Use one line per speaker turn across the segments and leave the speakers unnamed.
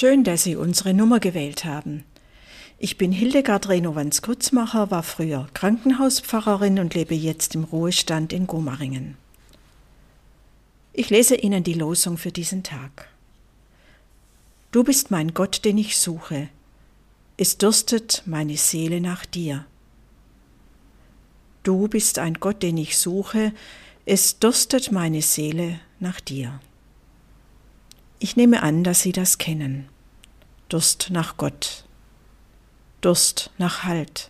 Schön, dass Sie unsere Nummer gewählt haben. Ich bin Hildegard Renowans-Kutzmacher, war früher Krankenhauspfarrerin und lebe jetzt im Ruhestand in Gomaringen. Ich lese Ihnen die Losung für diesen Tag. Du bist mein Gott, den ich suche. Es dürstet meine Seele nach dir. Du bist ein Gott, den ich suche. Es dürstet meine Seele nach dir. Ich nehme an, dass Sie das kennen. Durst nach Gott. Durst nach Halt.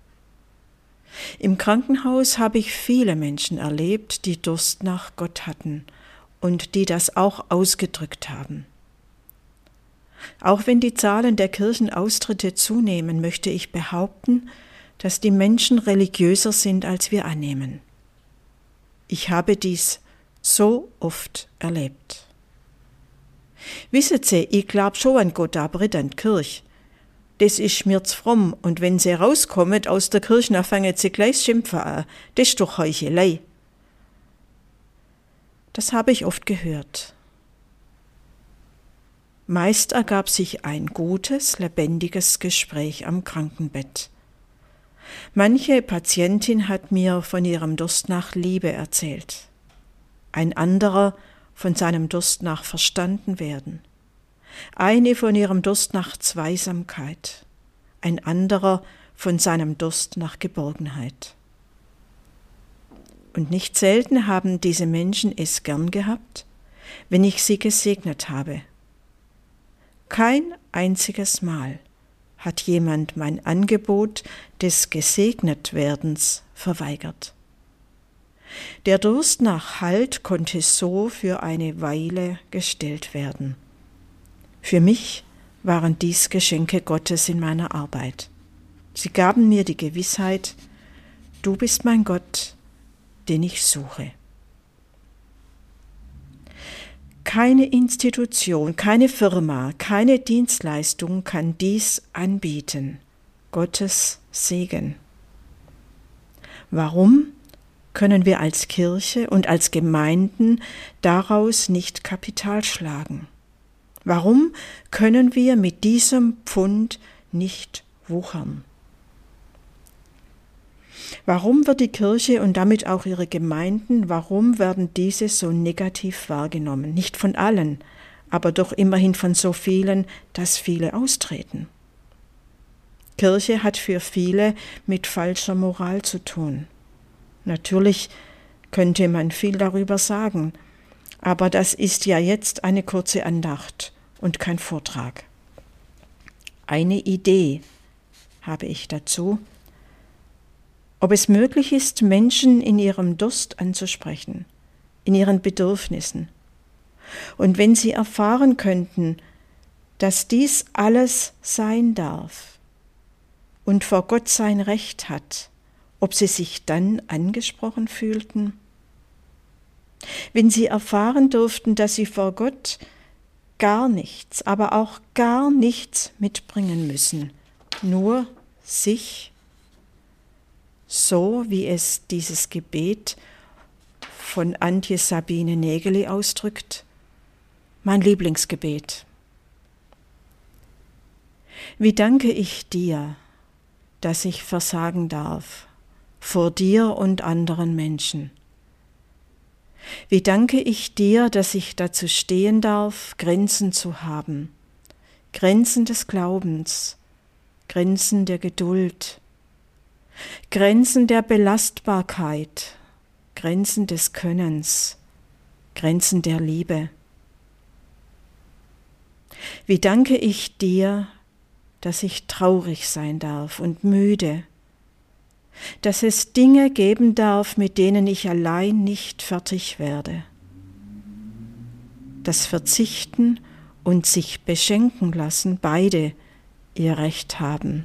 Im Krankenhaus habe ich viele Menschen erlebt, die Durst nach Gott hatten und die das auch ausgedrückt haben. Auch wenn die Zahlen der Kirchenaustritte zunehmen, möchte ich behaupten, dass die Menschen religiöser sind, als wir annehmen. Ich habe dies so oft erlebt. Wisset Sie, ich glaub schon an Gott, aber nicht an die Kirche. Das ist mir zu fromm, und wenn sie rauskommen aus der Kirche, dann fangen sie gleich schimpfen an. Das ist doch Heuchelei. Das habe ich oft gehört. Meist ergab sich ein gutes, lebendiges Gespräch am Krankenbett. Manche Patientin hat mir von ihrem Durst nach Liebe erzählt. Ein anderer von seinem Durst nach verstanden werden. Eine von ihrem Durst nach Zweisamkeit. Ein anderer von seinem Durst nach Geborgenheit. Und nicht selten haben diese Menschen es gern gehabt, wenn ich sie gesegnet habe. Kein einziges Mal hat jemand mein Angebot des Gesegnetwerdens verweigert. Der Durst nach Halt konnte so für eine Weile gestillt werden. Für mich waren dies Geschenke Gottes in meiner Arbeit. Sie gaben mir die Gewissheit, du bist mein Gott, den ich suche. Keine Institution, keine Firma, keine Dienstleistung kann dies anbieten. Gottes Segen. Warum können wir als Kirche und als Gemeinden daraus nicht Kapital schlagen? Warum können wir mit diesem Pfund nicht wuchern? Warum wird die Kirche und damit auch ihre Gemeinden, warum werden diese so negativ wahrgenommen? Nicht von allen, aber doch immerhin von so vielen, dass viele austreten. Kirche hat für viele mit falscher Moral zu tun. Natürlich könnte man viel darüber sagen, aber das ist ja jetzt eine kurze Andacht und kein Vortrag. Eine Idee habe ich dazu, ob es möglich ist, Menschen in ihrem Durst anzusprechen, in ihren Bedürfnissen. Und wenn sie erfahren könnten, dass dies alles sein darf und vor Gott sein Recht hat, ob sie sich dann angesprochen fühlten? Wenn sie erfahren durften, dass sie vor Gott gar nichts, aber auch gar nichts mitbringen müssen, nur sich, so wie es dieses Gebet von Antje Sabine Nägeli ausdrückt, mein Lieblingsgebet. Wie danke ich dir, dass ich versagen darf vor dir und anderen Menschen. Wie danke ich dir, dass ich dazu stehen darf, Grenzen zu haben, Grenzen des Glaubens, Grenzen der Geduld, Grenzen der Belastbarkeit, Grenzen des Könnens, Grenzen der Liebe. Wie danke ich dir, dass ich traurig sein darf und müde, dass es Dinge geben darf, mit denen ich allein nicht fertig werde. Dass Verzichten und sich beschenken lassen beide ihr Recht haben.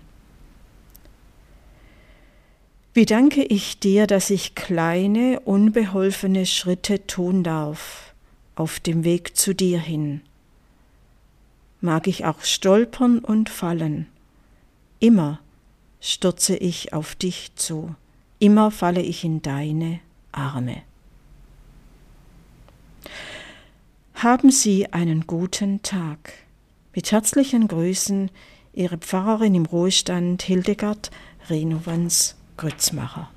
Wie danke ich dir, dass ich kleine, unbeholfene Schritte tun darf auf dem Weg zu dir hin. Mag ich auch stolpern und fallen, immer stürze ich auf dich zu, immer falle ich in deine Arme. Haben Sie einen guten Tag Mit herzlichen Grüßen, Ihre Pfarrerin im Ruhestand Hildegard Renovans-Grützmacher.